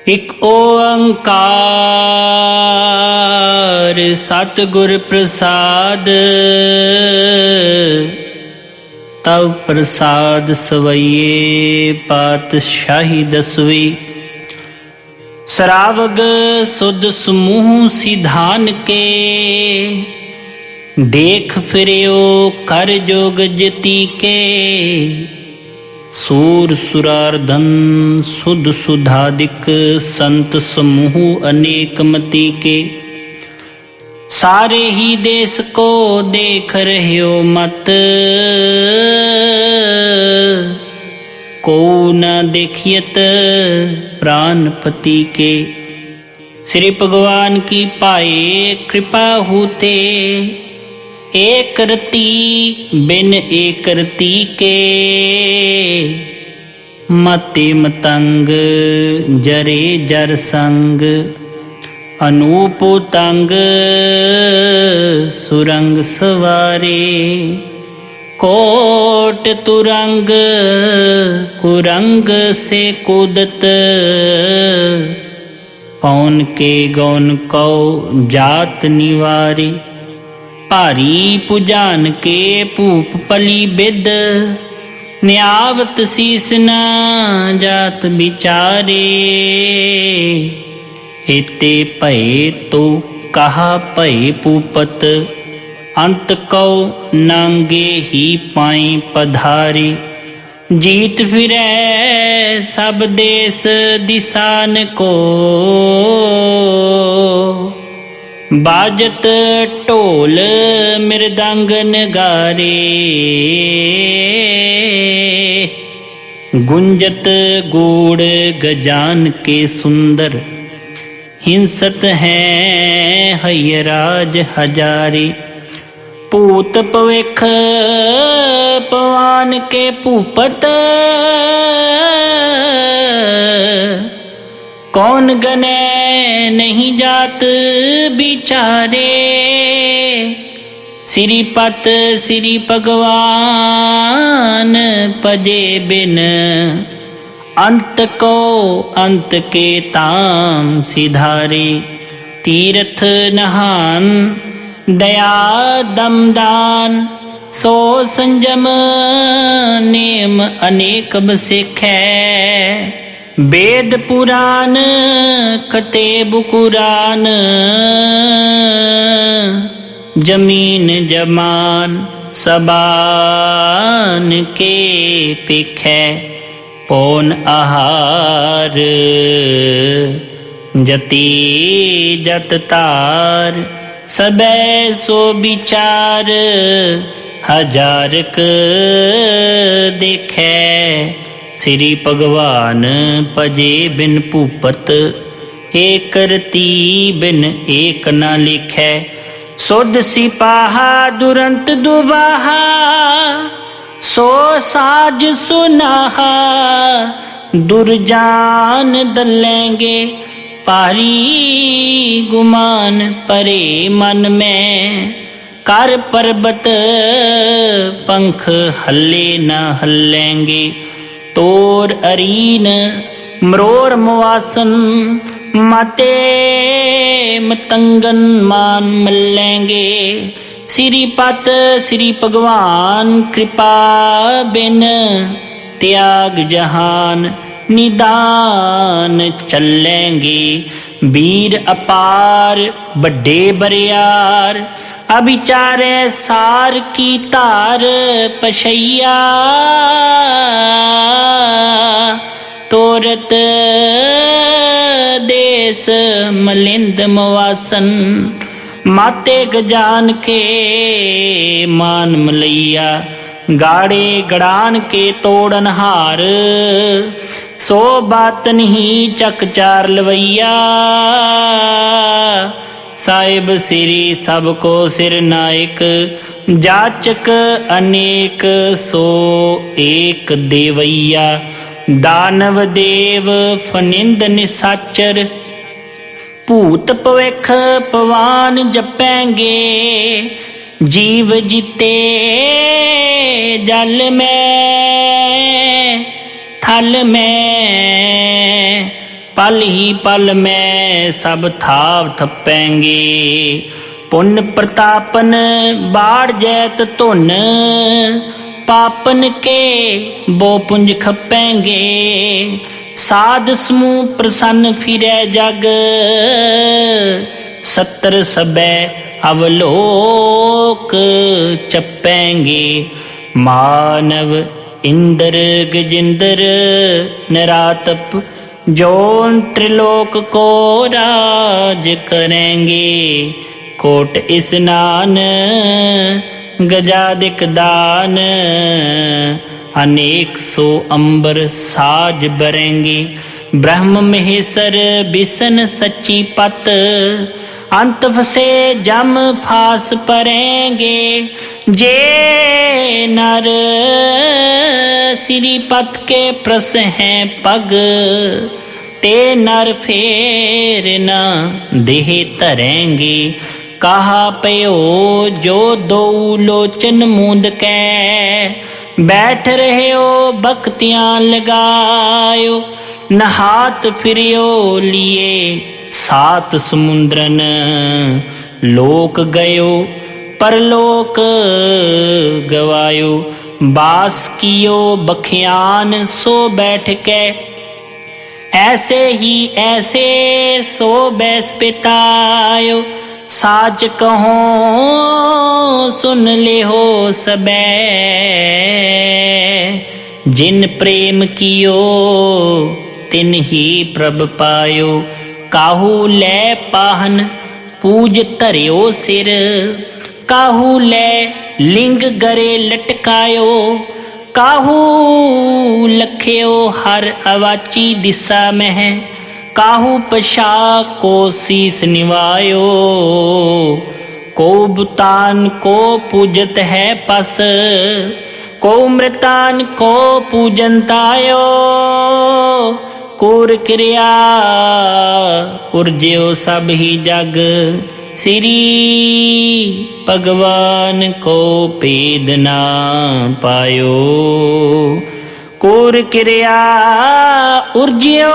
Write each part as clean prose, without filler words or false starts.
ਇਕ ਓੰਕਾਰ ਸਤਿਗੁਰ ਪ੍ਰਸਾਦ। ਤਵ ਪ੍ਰਸਾਦ ਸਵਈਏ ਪਾਤਸ਼ਾਹੀ ਦਸਵੀ। ਸਰਾਵਗ ਸੁਧ ਸਮੂਹ ਸਿਧਾਨ ਕੇ, ਦੇਖ ਫਿਰਿਓ ਕਰ ਜੋਗ ਜਤੀ ਕੇ। ਸੂਰ ਸੁਰਾਰਧਨ ਸੁਧ ਸੁਧਾਦਿਕ, ਸੰਤ ਸਮੂਹ ਅਨੇਕ ਮਤੀ ਕੇ। ਸਾਰੇ ਹੀ ਦੇਸ ਕੋ ਦੇਖ ਰਹਿਓ ਮਤ, ਕੋ ਨ देखियत प्राणपति के। श्री भगवान की पाए कृपा होते, एक रति बिन एक रति के। मते मतंग जरे जर संग, अनूप तंग सुरंग सवारे। कोट तुरंग कुरंग से कूदत, पौन के गौन कौ जात निवारे। भारी पुजान के भूप पली बिद, न्यावत शीस न जात बिचारे। इते भय तो कहा भय पूपत, अंत कौ नांगे ही पाई पधारे। जीत फिरै सब देश दिसान को, बाजत ढोल मृदंग नगारे। गुंजत गूढ़ गजान के सुंदर, हिंसत हैं हयराज हजारे। भूत भविख पवान के भूपत, कौन गने नहीं जात बिचारे। श्रीपत श्री भगवान पजे बिन, अंत को अंत के ताम सिधारे। तीर्थ नहान दया दमदान, सो संजम नेम अनेक बसिखै। वेद पुराण कतेब कुरान, जमीन जमान सबान के पिखै। पौन आहार जति जत तार, सबै सो विचार हजारक देखै। श्री भगवान भजे बिन भूपत, एक रति बिन एक न लिखै। सुध सिपाहा दुरंत दुबाहा, सो साज सुनाहा। दुर्जान दलेंगे पारी गुमान, परे मन में कर पर्वत पंख हल्ले न हल्लेंगे। तोर अरीन मरोर मुआसन, माते मतंगन मान मल्लेंगे। श्रीपत श्री भगवान कृपा बिन, त्याग जहान निदान चलेंगे। वीर अपार बड़े बरियार, अभिचारे सार की तार पशैया। तोरत देश मलिंद मवासन, माते गजान के मान मलैया। गाड़े गड़ान के तोड़न हार, सो बात नहीं चक चार लवैया। साहिब श्री सबको सिर नायक, जाचक अनेक सो एक देवैया। दानव देव फनिंद निसाचर, भूत भविख पवान जपेंगे। जीव जीते जल में थल में, पल ही पल में सब थाव थपेंगे। पुण्य प्रतापन बाढ़ जैत धुन, पापन के बो पुंज खपेंगे। साध समूह प्रसन्न फिरै जग, सत्तर सबे अवलोक चपेंगे। मानव इंद्र गजेंद्र नरातप, जौन त्रिलोक को राज करेंगे। कोट स्नान गजादिक दान, अनेक सो अंबर साज बरेंगे। ब्रह्म महेश्वर बिसन सच्ची पत, अंत फसे जम फास परेंगे। जे नर श्रीपत के प्रस हैं पग, ते नर फेर न देह धरेंगे। कहा पयो जो दो लोचन मूंद कै, बैठ रहे हो भक्तियां लगायो। नहात फिरियो लिए सात समुद्रन, लोक गयो परलोक गवायो। बास कियो बखियान सो बैठ के, ऐसे ही ऐसे सो बैस बितायो। साच कहो सुन ले हो सबे, जिन प्रेम कियो तिन ही प्रभ पायो। काहू ले पाहन पूज धरियो सिर, काहू ले लिंग गरे लटकायो। काहू लख्यो हर अवाची दिशा में, काहू पशा को शीस निवायो। को बुतान को पूजत है पस, को मृतान को पूजनतायो। कुर क्रिया उर्ज्यो सब ही जग, श्री भगवान को भेद ना पायो। कुर क्रिया उर्ज्यो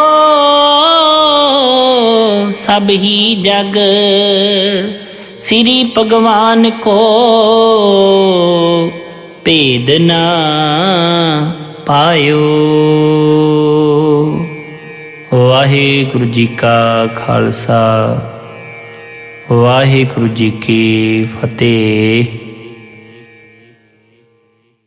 सब ही जग, श्री भगवान को भेद ना पायो। वाहिगुरु जी का खालसा, वाहिगुरु जी की फतेह।